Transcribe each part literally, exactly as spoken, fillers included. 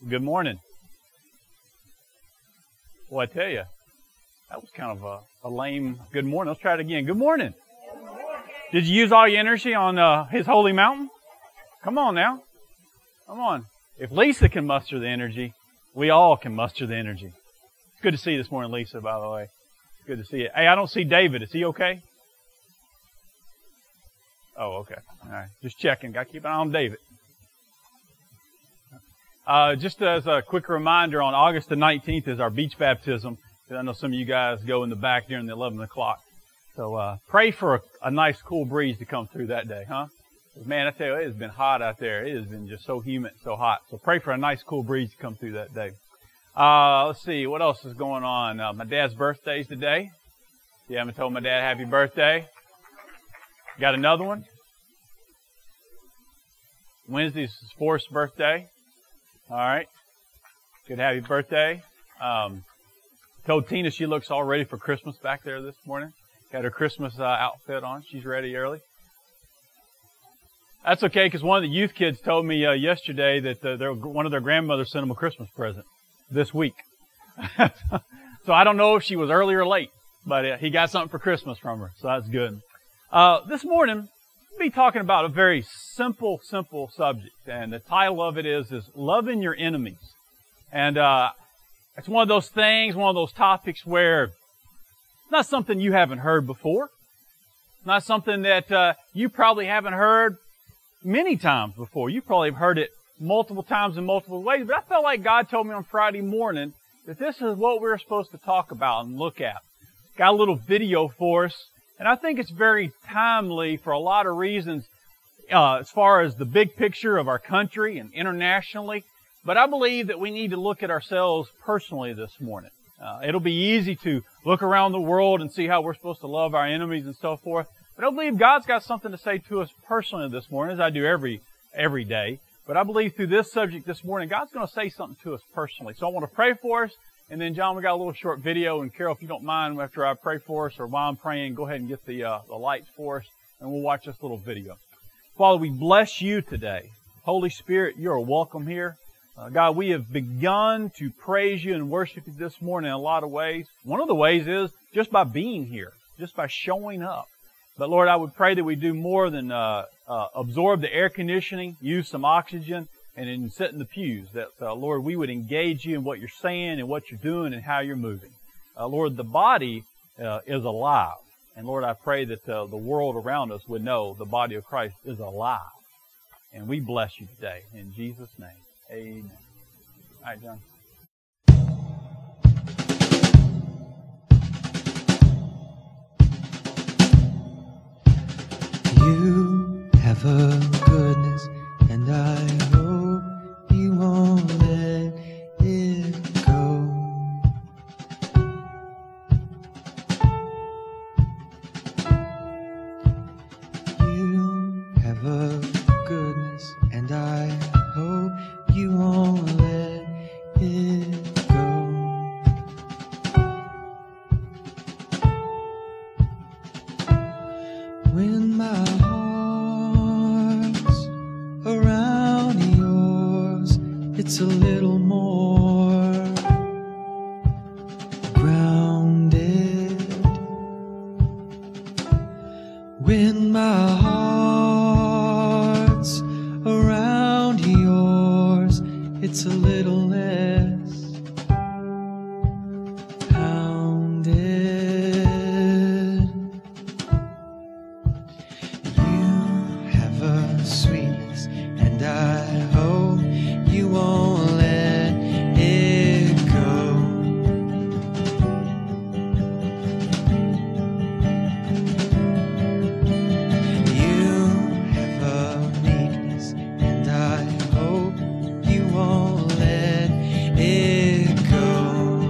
Good morning. Well, I tell you, that was kind of a, a lame good morning. Let's try it again. Good morning. Good morning. Did you use all your energy on uh, His holy mountain? Come on now. Come on. If Lisa can muster the energy, we all can muster the energy. It's good to see you this morning, Lisa, by the way. It's good to see you. Hey, I don't see David. Is he okay? Oh, okay. All right. Just checking. Got to keep an eye on David. Uh, just as a quick reminder, on August the nineteenth is our beach baptism. I know some of you guys go in the back during the eleven o'clock. So uh, pray for a, a nice cool breeze to come through that day, huh? Man, I tell you, it has been hot out there. It has been just so humid, so hot. So pray for a nice cool breeze to come through that day. Uh, let's see, what else is going on? Uh, my dad's birthday's today. If you haven't told my dad happy birthday. Got another one? Wednesday's his fourth birthday. All right. Good happy birthday. Um, told Tina she looks all ready for Christmas back there this morning. Got her Christmas uh, outfit on. She's ready early. That's okay, because one of the youth kids told me uh, yesterday that uh, their, one of their grandmothers sent them a Christmas present this week. So I don't know if she was early or late, but uh, he got something for Christmas from her, so that's good. Uh, this morning, we'll be talking about a very simple, simple subject, and the title of it is, is Loving Your Enemies. And uh, it's one of those things, one of those topics where it's not something you haven't heard before. It's not something that uh, you probably haven't heard many times before. You probably have heard it multiple times in multiple ways, but I felt like God told me on Friday morning that this is what we're supposed to talk about and look at. Got a little video for us. And I think it's very timely for a lot of reasons uh, as far as the big picture of our country and internationally. But I believe that we need to look at ourselves personally this morning. Uh, it'll be easy to look around the world and see how we're supposed to love our enemies and so forth. But I believe God's got something to say to us personally this morning, as I do every every day. But I believe through this subject this morning, God's going to say something to us personally. So I want to pray for us. And then, John, we got a little short video. And Carol, if you don't mind, after I pray for us or while I'm praying, go ahead and get the, uh, the lights for us. And we'll watch this little video. Father, we bless you today. Holy Spirit, you're welcome here. Uh, God, we have begun to praise you and worship you this morning in a lot of ways. One of the ways is just by being here, just by showing up. But, Lord, I would pray that we do more than uh, uh, absorb the air conditioning, use some oxygen, and then sit in the pews. That, uh, Lord, we would engage you in what you're saying and what you're doing and how you're moving. Uh, Lord, the body uh, is alive. And, Lord, I pray that uh, the world around us would know the body of Christ is alive. And we bless you today. In Jesus' name, amen. All right, John. You have a goodness, and I hope you won't let it go. You have a goodness, and I hope you won't let it go. When my heart's around yours, it's a little more grounded. When my heart's around yours, it's a little less pounded. Sweetness, and I hope you won't let it go. You have a meekness, and I hope you won't let it go.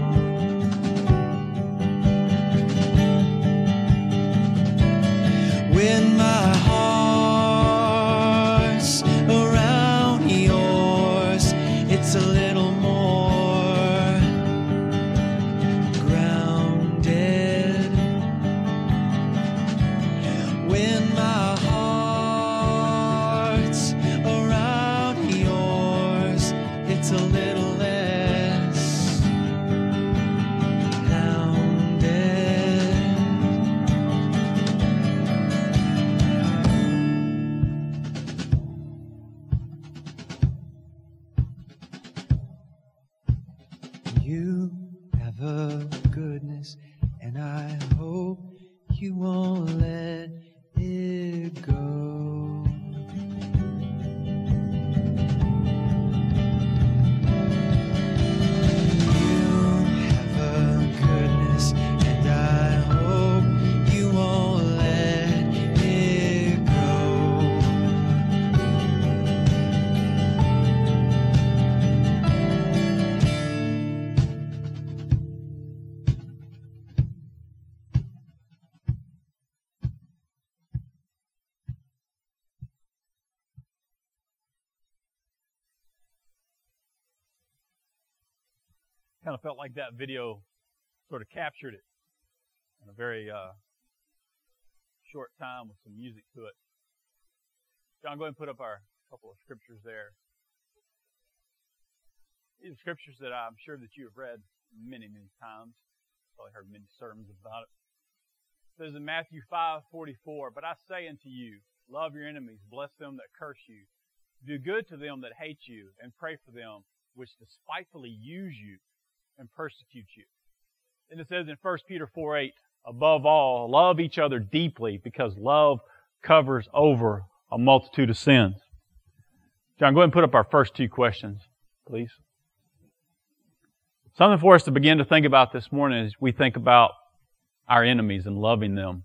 When my heart it's a little more grounded. When my heart's around yours, it's a little You have a goodness, and I hope you won't let it go. You have a goodness, and I hope you won't let it go. Kind of felt like that video sort of captured it in a very uh, short time with some music to it. John, go ahead and put up our couple of scriptures there. These are scriptures that I'm sure that you have read many, many times. Probably heard many sermons about it. It says in Matthew five forty-four, "But I say unto you, love your enemies, bless them that curse you, do good to them that hate you, and pray for them which despitefully use you and persecute you." And it says in First Peter four eight, "Above all, love each other deeply, because love covers over a multitude of sins." John, go ahead and put up our first two questions, please. Something for us to begin to think about this morning as we think about our enemies and loving them.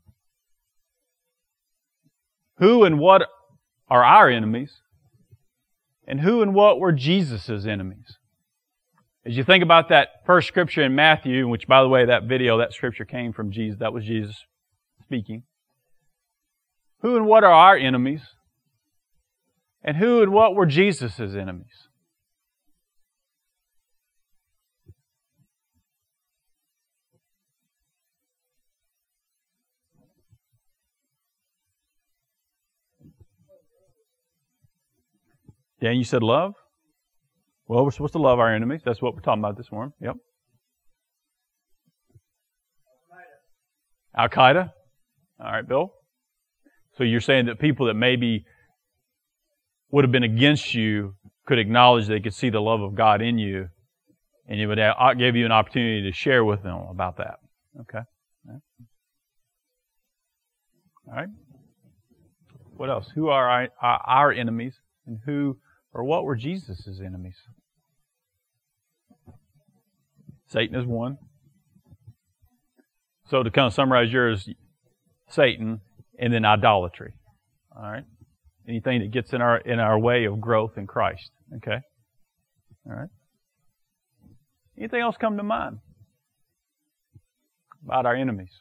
Who and what are our enemies? And who and what were Jesus' enemies? As you think about that first scripture in Matthew, which, by the way, that video, that scripture came from Jesus. That was Jesus speaking. Who and what are our enemies? And who and what were Jesus' enemies? Dan, you said love? Well, we're supposed to love our enemies. That's what we're talking about this morning. Yep. Al-Qaeda. All right, Bill. So you're saying that people that maybe would have been against you could acknowledge they could see the love of God in you, and it would give you an opportunity to share with them about that. Okay. All right. What else? Who are our, our enemies, and who or what were Jesus' enemies? Satan is one. So to kind of summarize yours, Satan, and then idolatry. All right. Anything that gets in our in our way of growth in Christ. Okay. All right. Anything else come to mind about our enemies?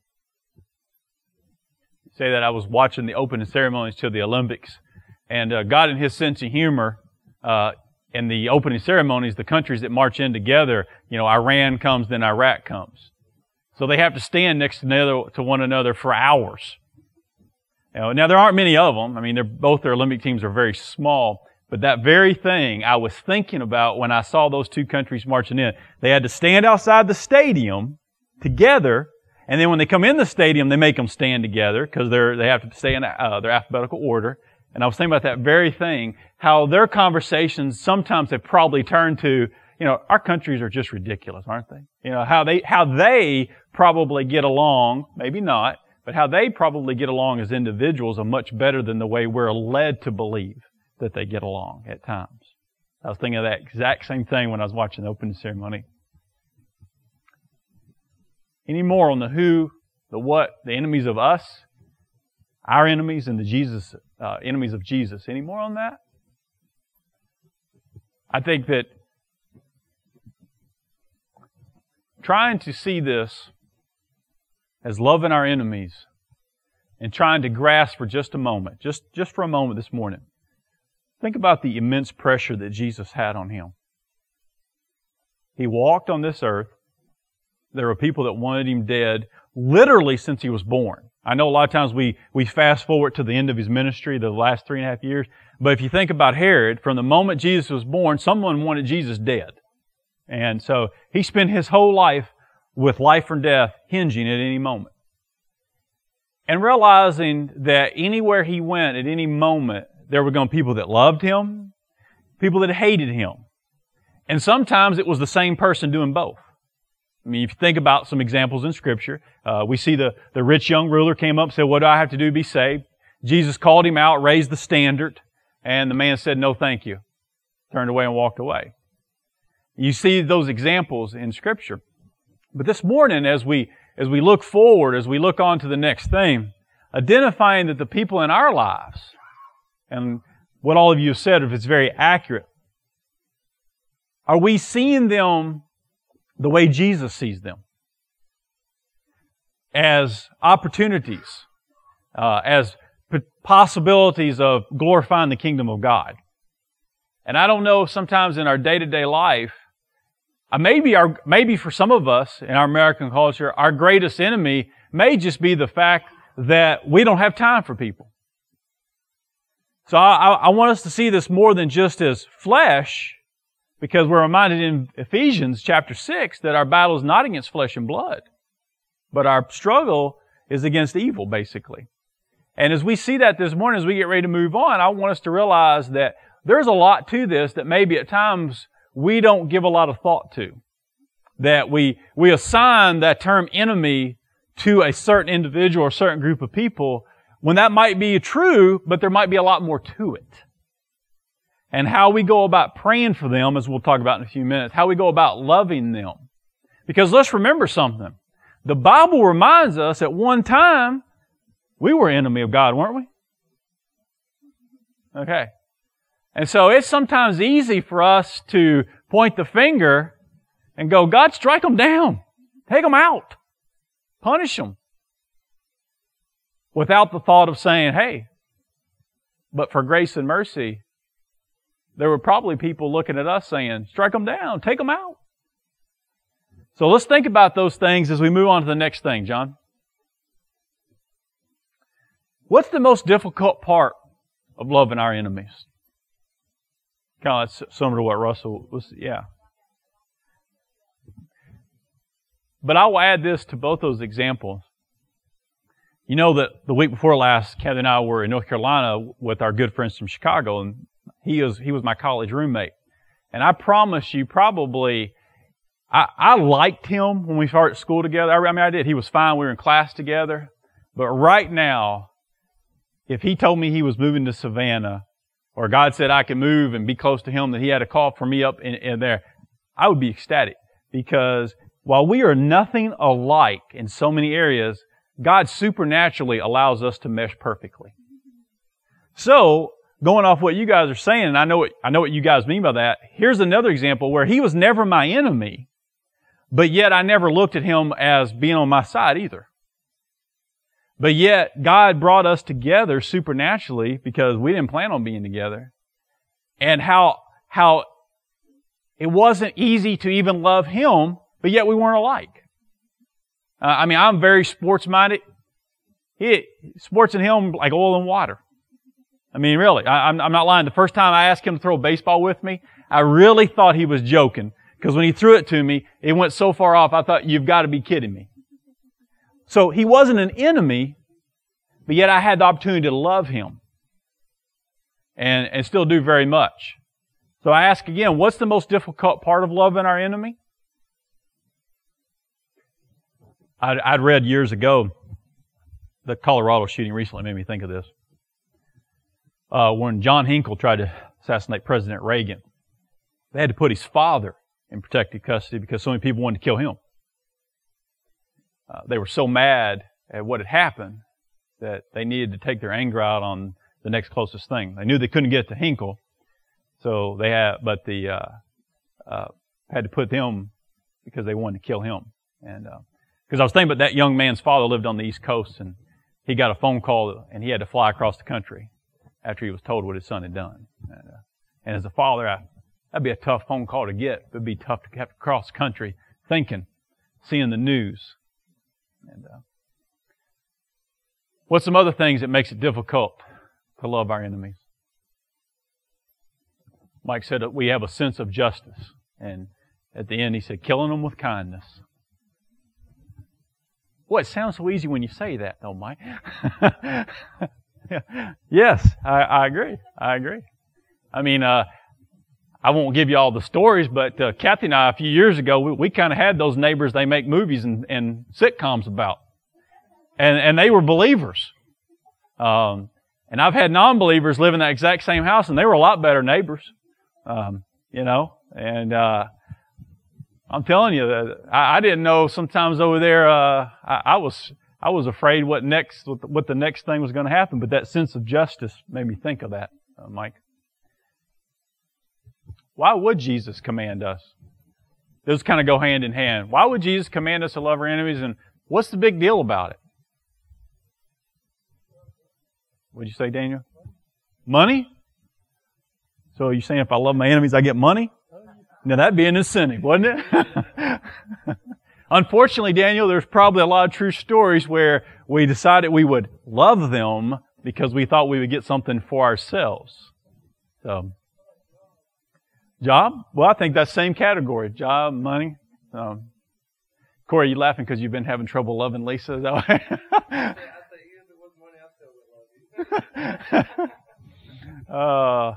Say that I was watching the opening ceremonies to the Olympics, and uh, God, in His sense of humor, uh, in the opening ceremonies, the countries that march in together, you know, Iran comes, then Iraq comes. So they have to stand next to, another, to one another for hours. You know, now, there aren't many of them. I mean, they're, both their Olympic teams are very small. But that very thing I was thinking about when I saw those two countries marching in. They had to stand outside the stadium together, and then when they come in the stadium, they make them stand together because they're they have to stay in uh, their alphabetical order. And I was thinking about that very thing, how their conversations sometimes have probably turned to, you know, our countries are just ridiculous, aren't they? You know, how they, how they probably get along, maybe not, but how they probably get along as individuals are much better than the way we're led to believe that they get along at times. I was thinking of that exact same thing when I was watching the opening ceremony. Any more on the who, the what, the enemies of us, our enemies, and the Jesus uh, enemies of Jesus? Any more on that? I think that trying to see this as loving our enemies and trying to grasp for just a moment, just, just for a moment this morning, think about the immense pressure that Jesus had on Him. He walked on this earth. There were people that wanted Him dead literally since He was born. I know a lot of times we, we fast forward to the end of His ministry, the last three and a half years. But if you think about Herod, from the moment Jesus was born, someone wanted Jesus dead. And so he spent his whole life with life or death hinging at any moment. And realizing that anywhere he went at any moment, there were going to be people that loved him, people that hated him. And sometimes it was the same person doing both. I mean, if you think about some examples in Scripture, uh, we see the, the rich young ruler came up and said, what do I have to do to be saved? Jesus called him out, raised the standard, and the man said, no, thank you. Turned away and walked away. You see those examples in Scripture. But this morning, as we, as we look forward, as we look on to the next thing, identifying that the people in our lives, and what all of you have said, if it's very accurate, are we seeing them the way Jesus sees them? As opportunities, uh, as p- possibilities of glorifying the kingdom of God. And I don't know if sometimes in our day-to-day life, uh, maybe our, maybe for some of us in our American culture, our greatest enemy may just be the fact that we don't have time for people. So I, I want us to see this more than just as flesh, because we're reminded in Ephesians chapter six that our battle is not against flesh and blood, but our struggle is against evil, basically. And as we see that this morning, as we get ready to move on, I want us to realize that there's a lot to this that maybe at times we don't give a lot of thought to. That we, we assign that term enemy to a certain individual or certain group of people, when that might be true, but there might be a lot more to it. And how we go about praying for them, as we'll talk about in a few minutes, how we go about loving them. Because let's remember something. The Bible reminds us at one time, we were enemy of God, weren't we? Okay. And so it's sometimes easy for us to point the finger and go, God, strike them down. Take them out. Punish them. Without the thought of saying, hey, but for grace and mercy, there were probably people looking at us saying, strike them down, take them out. So let's think about those things as we move on to the next thing, John. What's the most difficult part of loving our enemies? Kind of similar to what Russell was, yeah. But I will add this to both those examples. You know that the week before last, Kathy and I were in North Carolina with our good friends from Chicago, and he was he was my college roommate. And I promise you, probably, I, I liked him when we started school together. I, I mean, I did. He was fine. We were in class together. But right now, if he told me he was moving to Savannah, or God said I could move and be close to him, that he had a call for me up in, in there, I would be ecstatic. Because while we are nothing alike in so many areas, God supernaturally allows us to mesh perfectly. So, going off what you guys are saying, and I know what, I know what you guys mean by that, here's another example where he was never my enemy, but yet I never looked at him as being on my side either. But yet, God brought us together supernaturally because we didn't plan on being together. And how, how it wasn't easy to even love him, but yet we weren't alike. Uh, I mean, I'm very sports-minded. He, sports and him like oil and water. I mean, really, I, I'm, I'm not lying. The first time I asked him to throw a baseball with me, I really thought he was joking. Because when he threw it to me, it went so far off, I thought, you've got to be kidding me. So he wasn't an enemy, but yet I had the opportunity to love him. And, and still do very much. So I ask again, what's the most difficult part of loving our enemy? I'd, I'd read years ago, the Colorado shooting recently made me think of this. Uh, when John Hinkle tried to assassinate President Reagan, they had to put his father in protective custody because so many people wanted to kill him. Uh, they were so mad at what had happened that they needed to take their anger out on the next closest thing. They knew they couldn't get to Hinkle, so they had, but the uh, uh, had to put them because they wanted to kill him. And uh, because I was thinking about that young man's father lived on the East Coast, and he got a phone call, and he had to fly across the country after he was told what his son had done. And, uh, and as a father, I, that'd be a tough phone call to get. It'd be tough to have to cross the country thinking, seeing the news. And uh, what's some other things that makes it difficult to love our enemies? Mike said that we have a sense of justice. And at the end he said, killing them with kindness. Boy, it sounds so easy when you say that, though, Mike. Yes, I, I agree. I agree. I mean, uh, I won't give you all the stories, but uh, Kathy and I, a few years ago, we, we kind of had those neighbors they make movies and, and sitcoms about. And, and they were believers. Um, and I've had non-believers live in that exact same house, and they were a lot better neighbors. Um, you know, and, uh, I'm telling you that I, I didn't know sometimes over there, uh, I, I was, I was afraid what next, what the next thing was going to happen, but that sense of justice made me think of that, uh, Mike. Why would Jesus command us? Those kind of go hand in hand. Why would Jesus command us to love our enemies, and what's the big deal about it? What'd you say, Daniel? Money? So are you saying if I love my enemies, I get money? Now that'd be an incentive, wouldn't it? Unfortunately, Daniel, there's probably a lot of true stories where we decided we would love them because we thought we would get something for ourselves. So, job? Well, I think that's the same category. Job, money. Um, Corey, you laughing because you've been having trouble loving Lisa? Is that why? uh,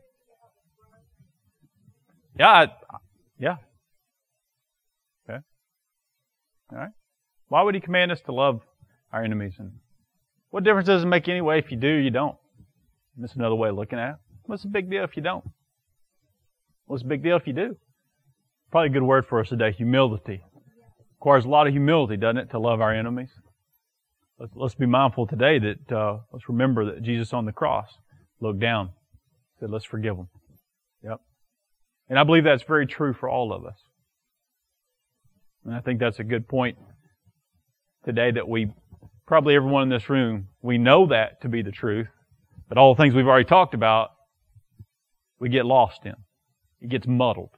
yeah, I, yeah. Okay. All right. Why would He command us to love our enemies? And what difference does it make anyway if you do or you don't? That's another way of looking at it. What's the big deal if you don't? What's the big deal if you do? Probably a good word for us today, humility. Requires a lot of humility, doesn't it, to love our enemies? Let's, let's be mindful today that, uh, let's remember that Jesus on the cross looked down, said, let's forgive them. Yep. And I believe that's very true for all of us. And I think that's a good point today that we, probably everyone in this room, we know that to be the truth, but all the things we've already talked about, we get lost in. It gets muddled.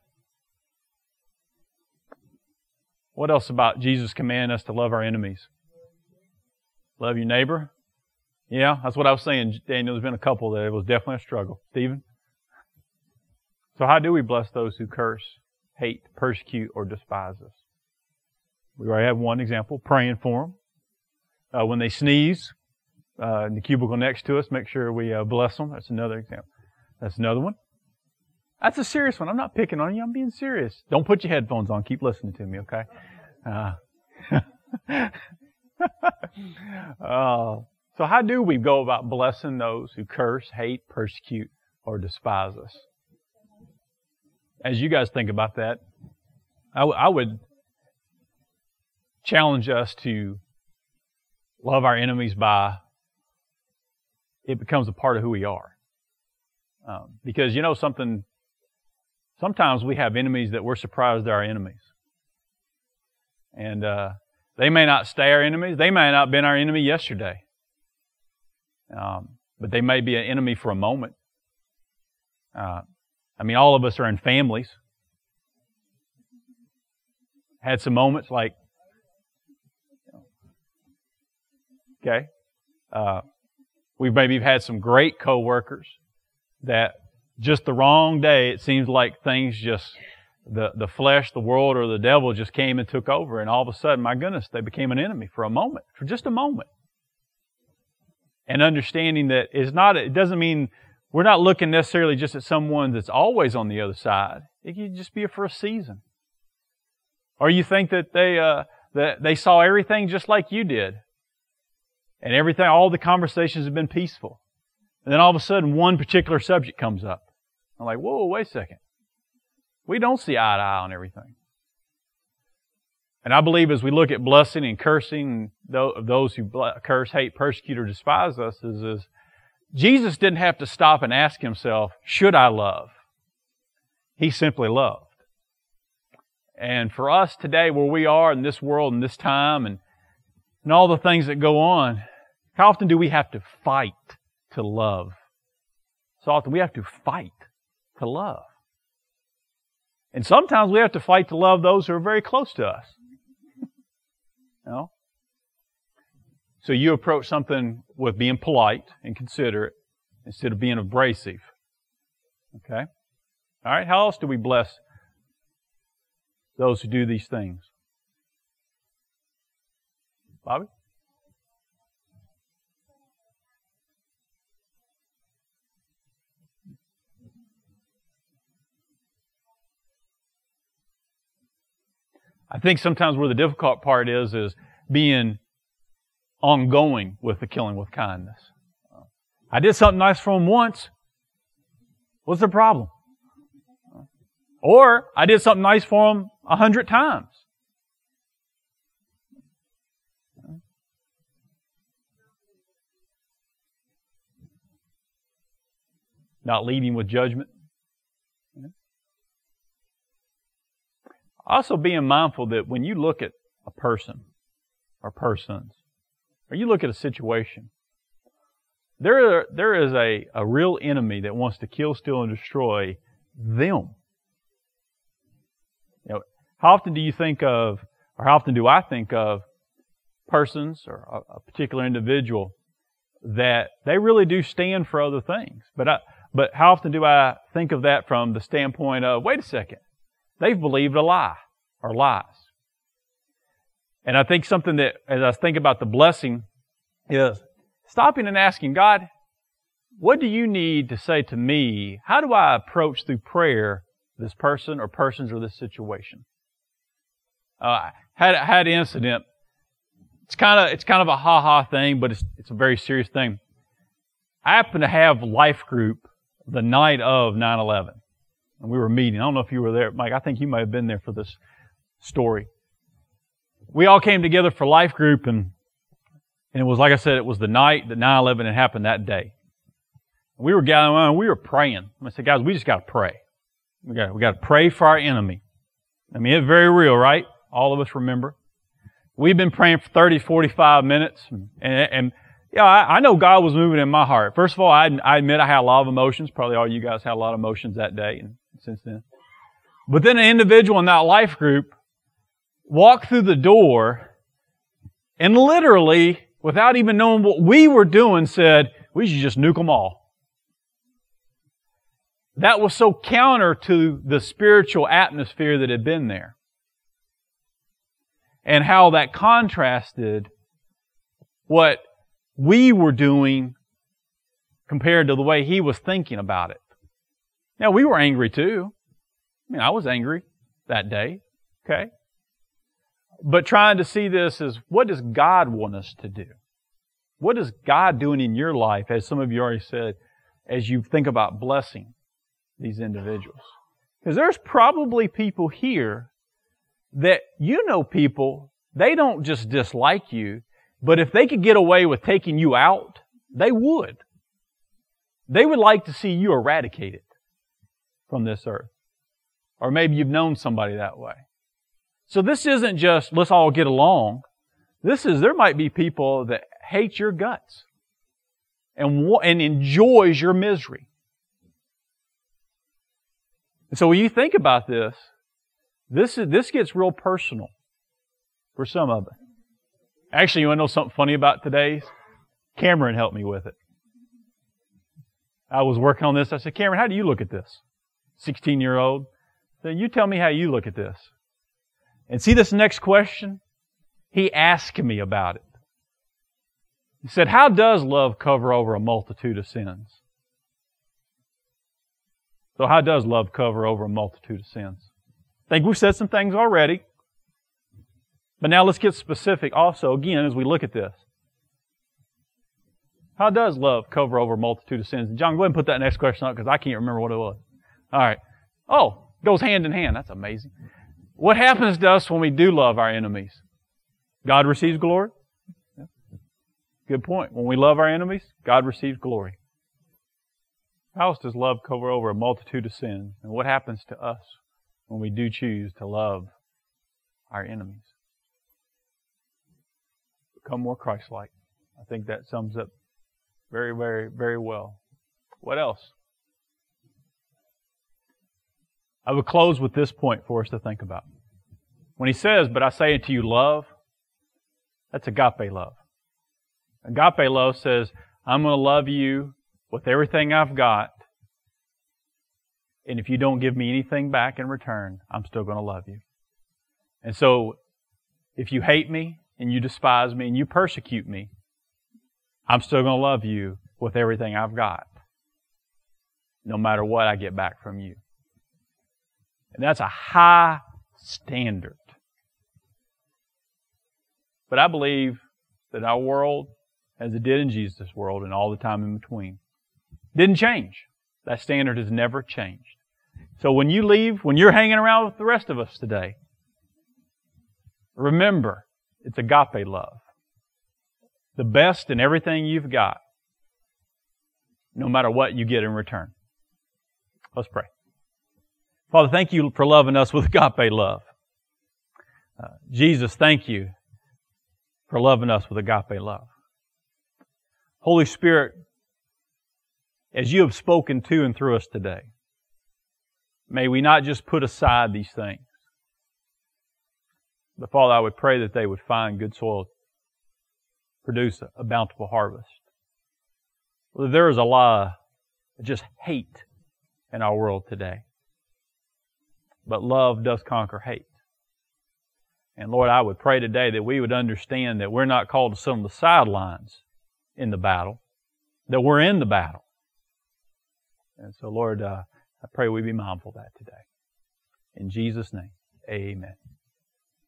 What else about Jesus commanding us to love our enemies? Love your neighbor? Yeah, that's what I was saying, Daniel. There's been a couple that it was definitely a struggle. Stephen? So how do we bless those who curse, hate, persecute, or despise us? We already have one example, praying for them. Uh, when they sneeze, uh, in the cubicle next to us, make sure we uh, bless them. That's another example. That's another one. That's a serious one. I'm not picking on you. I'm being serious. Don't put your headphones on. Keep listening to me, okay? Uh, uh, so how do we go about blessing those who curse, hate, persecute, or despise us? As you guys think about that, I, w- I would challenge us to love our enemies by it becomes a part of who we are. Um, because you know something, sometimes we have enemies that we're surprised they're our enemies. And uh, they may not stay our enemies. They may not have been our enemy yesterday. Um, but they may be an enemy for a moment. Uh, I mean, all of us are in families. Had some moments like, okay, uh, we've maybe had some great coworkers that just the wrong day, it seems like things just, the, the flesh, the world, or the devil just came and took over, and all of a sudden, my goodness, they became an enemy for a moment, for just a moment. And understanding that it's not, it doesn't mean we're not looking necessarily just at someone that's always on the other side. It could just be for a season. Or you think that they, uh, that they saw everything just like you did. And everything, all the conversations have been peaceful. And then all of a sudden one particular subject comes up. I'm like, whoa, wait a second. We don't see eye to eye on everything. And I believe as we look at blessing and cursing those who curse, hate, persecute, or despise us, is, is Jesus didn't have to stop and ask Himself, should I love? He simply loved. And for us today, where we are in this world and this time and, and all the things that go on, how often do we have to fight to love? So often we have to fight to love. And sometimes we have to fight to love those who are very close to us. You know? So you approach something with being polite and considerate instead of being abrasive. Okay? All right, how else do we bless those who do these things? Bobby? I think sometimes where the difficult part is, is being ongoing with the killing with kindness. I did something nice for them once. What's the problem? Or I did something nice for them a hundred times. Not leading with judgment. Also being mindful that when you look at a person or persons, or you look at a situation, there, there is a, a real enemy that wants to kill, steal, and destroy them. You know, how often do you think of, or how often do I think of persons or a, a particular individual that they really do stand for other things? But I, but how often do I think of that from the standpoint of, wait a second, they've believed a lie or lies. And I think something that, as I think about the blessing, is stopping and asking, God, what do you need to say to me? How do I approach through prayer this person or persons or this situation? Uh, I had, had an incident. It's kind of, it's kind of a ha-ha thing, but it's, it's a very serious thing. I happened to have life group the night of nine eleven. And we were meeting. I don't know if you were there. Mike, I think you might have been there for this story. We all came together for life group, and, and it was, like I said, it was the night that nine eleven had happened that day. We were gathering around, and we were praying. I said, guys, we just got to pray. We got we got to pray for our enemy. I mean, it's very real, right? All of us remember. We've been praying for thirty, forty-five minutes, and, and yeah, I, I know God was moving in my heart. First of all, I, I admit I had a lot of emotions. Probably all you guys had a lot of emotions that day and since then. But then an individual in that life group walked through the door and literally, without even knowing what we were doing, said, we should just nuke them all. That was so counter to the spiritual atmosphere that had been there. And how that contrasted what we were doing compared to the way he was thinking about it. Now, we were angry too. I mean, I was angry that day. Okay? But trying to see this as, what does God want us to do? What is God doing in your life, as some of you already said, as you think about blessing these individuals? Because there's probably people here that you know people, they don't just dislike you, but if they could get away with taking you out, they would. They would like to see you eradicated from this earth. Or maybe you've known somebody that way. So this isn't just, let's all get along. This is, there might be people that hate your guts and, and enjoys your misery. And so when you think about this, this is, this gets real personal for some of us. Actually, you want to know something funny about today's? Cameron helped me with it. I was working on this. I said, Cameron, how do you look at this? sixteen-year-old. Then you tell me how you look at this. And see this next question? He asked me about it. He said, how does love cover over a multitude of sins? So how does love cover over a multitude of sins? I think we've said some things already. But now let's get specific also, again, as we look at this. How does love cover over a multitude of sins? John, go ahead and put that next question up because I can't remember what it was. All right. Oh, goes hand in hand. That's amazing. What happens to us when we do love our enemies? God receives glory? Yeah. Good point. When we love our enemies, God receives glory. How else does love cover over a multitude of sins? And what happens to us when we do choose to love our enemies? Become more Christ-like. I think that sums up very, very, very well. What else? I would close with this point for us to think about. When he says, but I say unto you love, that's agape love. Agape love says, I'm going to love you with everything I've got, and if you don't give me anything back in return, I'm still going to love you. And so, if you hate me, and you despise me, and you persecute me, I'm still going to love you with everything I've got, no matter what I get back from you. And that's a high standard. But I believe that our world, as it did in Jesus' world and all the time in between, didn't change. That standard has never changed. So when you leave, when you're hanging around with the rest of us today, remember, it's agape love. The best in everything you've got, no matter what you get in return. Let's pray. Father, thank you for loving us with agape love. Uh, Jesus, thank you for loving us with agape love. Holy Spirit, as you have spoken to and through us today, may we not just put aside these things, but Father, I would pray that they would find good soil, produce a, a bountiful harvest. Well, there is a lot of just hate in our world today. But love does conquer hate. And Lord, I would pray today that we would understand that we're not called to sit on the sidelines in the battle, that we're in the battle. And so, Lord, uh, I pray we be mindful of that today. In Jesus' name, amen.